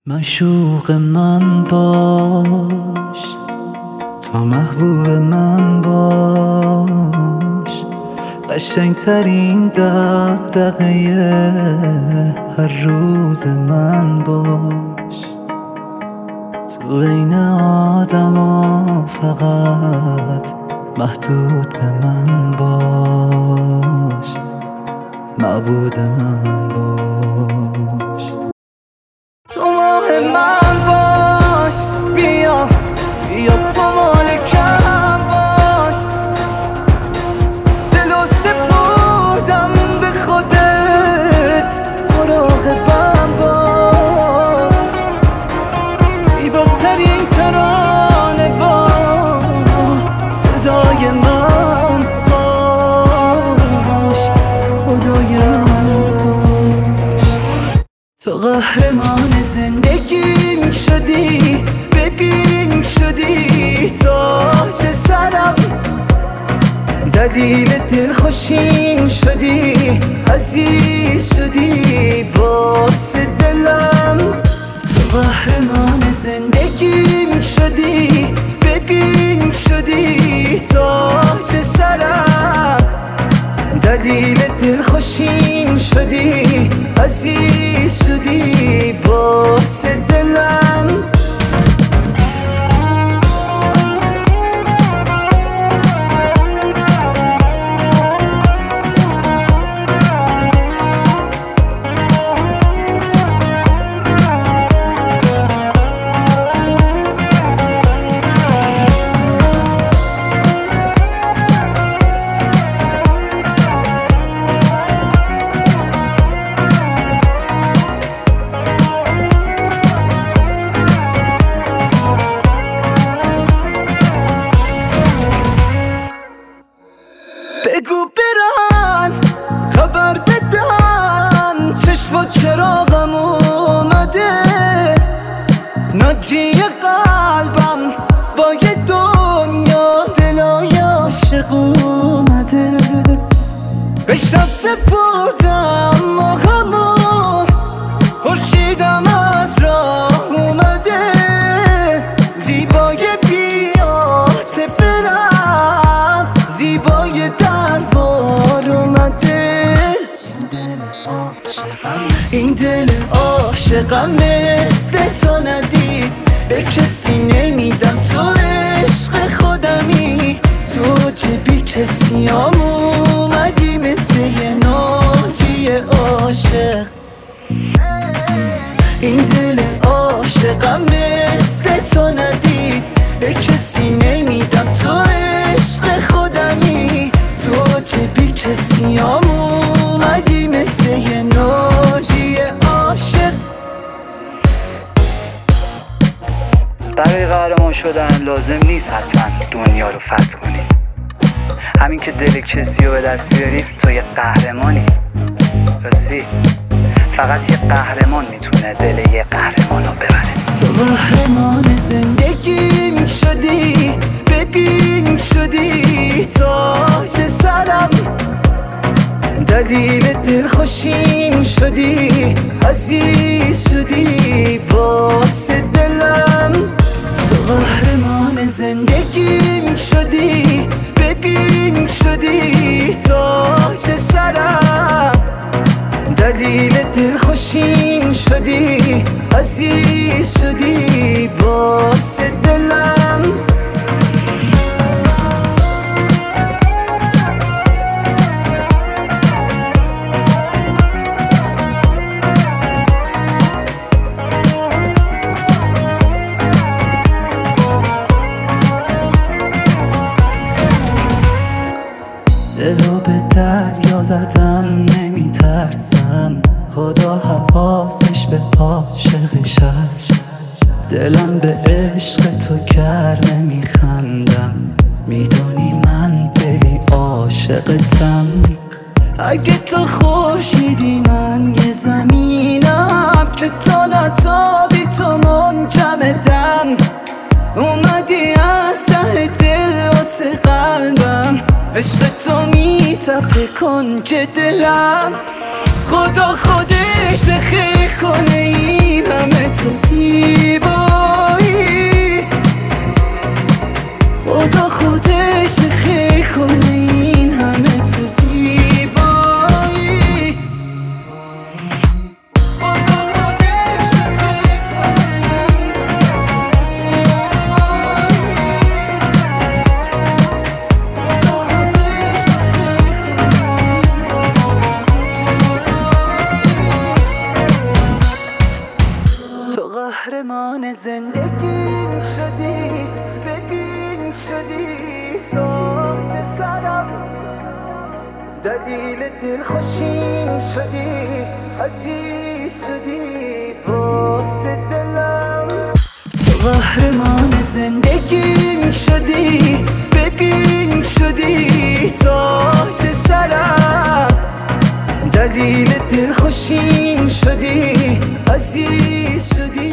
معشوق من باش، تا محبوب من باش، قشنگترین دغدغه هر روز من باش. تو بین آدما فقط محدود به من باش، معبود من باش. تو ماه من باش، بیا تو مالکم باش. دلو سپردم به خودت، مراقبم باش. زیباترین ترانه با صدای من باش، خدای من باش. تو قهرمان زندگیم شدی، ببین شدی تاج سرم. دلیل دلخوشیم شدی، عزیز شدی واسه دلم. تو قهرمان زندگیم شدی، ببین شدی تاج سرم. دلیل دلخوشیم شدی، عزیز شدی واسه دلم. بگو برن خبر بدن، چشم و چراغم اومده. ناجی قلبم با یه دنیا دلای عاشق اومده. به شب سپردم ماهمو، خورشیدم از راه اومده. زیبای بی‌عاطفه رفت، زیبای دربار اومده. این دل عاشقم مثل تو ندید، به کسی نمیدم. تو عشق خودمی، تو جبی کسیام اومدی مثل یه ناجی عاشق. این دل عاشقم مثل تو ندید، به کسی نمیدم. تو عشق خودمی، تو جبی کسیام اومدی مثل یه ناجی عاشق. برای قهرمان شدن لازم نیست حتما دنیا رو فتح کنی. همین که دل کسی رو به دست بیاری تو یه قهرمانی. راستی فقط یه قهرمان میتونه دل یه قهرمان رو ببره. تو قهرمان زندگیم شدی، ببین شدی تاج سرم. دلیل دلخوشیم شدی، عزیز شدی واسه دلم. تو قهرمان زندگیم شدی، ببین شدی تاج سرم. دلیل دلخوشیم شدی، عزیز شدی واسه دلم. دلو به دریا زدم نمیترسم، خدا حواسش به عاشقش هست. دلم به عشق تو گرمه میخندم، میدونی من دلی عاشقتم. اگه تو خورشیدی من یه زمینم، که تا نتابی تو منجمدم. اومدی از ته دل واسه قلبم، عشق تو میتپه کنج دلم. خدا خودش به خیر کنه این همه توضیح قهرمان زندگیم شدی، ببین شدی تاج سرم، دلیل دلخوشیم شدی، عزیز شدی واسه دلم. تو قهرمان زندگیم شدی، ببین شدی تاج سرم، دلیل دلخوشیم شدی، عزیز شدی.